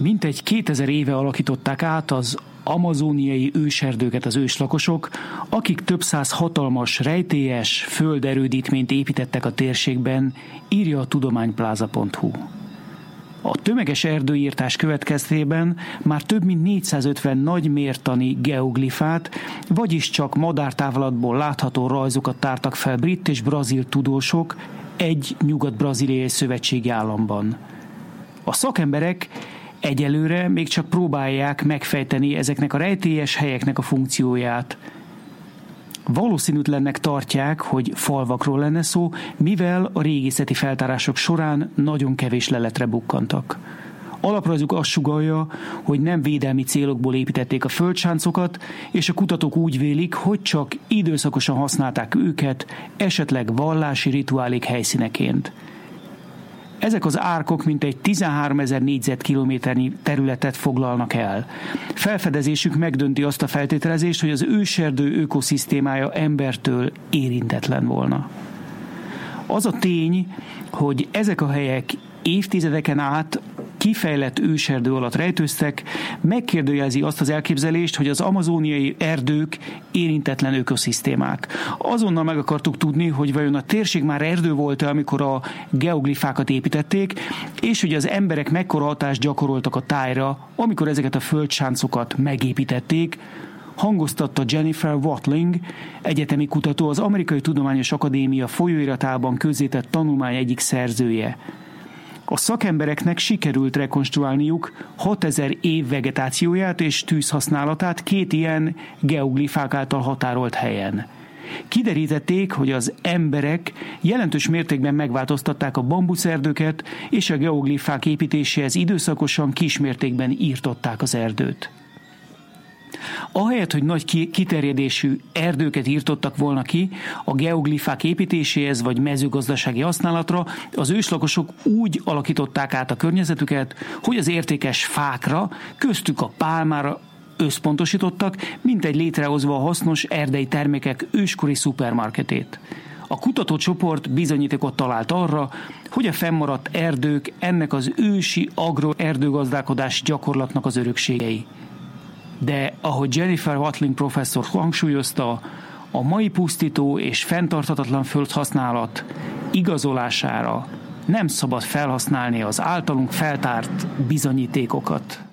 Mintegy 2000 éve alakították át az amazóniai őserdőket az őslakosok, akik több száz hatalmas, rejtélyes földerődítményt építettek a térségben, írja a tudománypláza.hu. A tömeges erdőírtás következtében már több mint 450 nagymértani geoglifát, vagyis csak madártávlatból látható rajzokat tártak fel brit és brazil tudósok egy nyugat-brazíliai szövetségi államban. A szakemberek egyelőre még csak próbálják megfejteni ezeknek a rejtélyes helyeknek a funkcióját. Valószínűtlennek tartják, hogy falvakról lenne szó, mivel a régészeti feltárások során nagyon kevés leletre bukkantak. Alaprajzuk azt sugallja, hogy nem védelmi célokból építették a földsáncokat, és a kutatók úgy vélik, hogy csak időszakosan használták őket, esetleg vallási rituálék helyszíneként. Ezek az árkok mintegy 13 000 négyzetkilométernyi területet foglalnak el. Felfedezésük megdönti azt a feltételezést, hogy az őserdő ökoszisztémája embertől érintetlen volna. Az a tény, hogy ezek a helyek évtizedeken át kifejlett őserdő alatt rejtőztek, megkérdőjelzi azt az elképzelést, hogy az amazóniai erdők érintetlen ökoszisztémák. Azonnal meg akartuk tudni, hogy vajon a térség már erdő volt-e, amikor a geoglifákat építették, és hogy az emberek mekkora hatást gyakoroltak a tájra, amikor ezeket a földsáncokat megépítették, hangoztatta Jennifer Watling, egyetemi kutató, az Amerikai Tudományos Akadémia folyóiratában közzétett tanulmány egyik szerzője. A szakembereknek sikerült rekonstruálniuk 6000 év vegetációját és tűzhasználatát két ilyen geoglifák által határolt helyen. Kiderítették, hogy az emberek jelentős mértékben megváltoztatták a bambuszerdőket, és a geoglifák építéséhez időszakosan kismértékben írtották az erdőt. Ahelyett, hogy nagy kiterjedésű erdőket írtottak volna ki a geoglifák építéséhez vagy mezőgazdasági használatra, az őslakosok úgy alakították át a környezetüket, hogy az értékes fákra, köztük a pálmára összpontosítottak, mintegy létrehozva a hasznos erdei termékek őskori szupermarketét. A kutatócsoport bizonyítékot talált arra, hogy a fennmaradt erdők ennek az ősi agroerdőgazdálkodási gyakorlatnak az örökségei. De ahogy Jennifer Watling professzor hangsúlyozta, a mai pusztító és fenntarthatatlan földhasználat igazolására nem szabad felhasználni az általunk feltárt bizonyítékokat.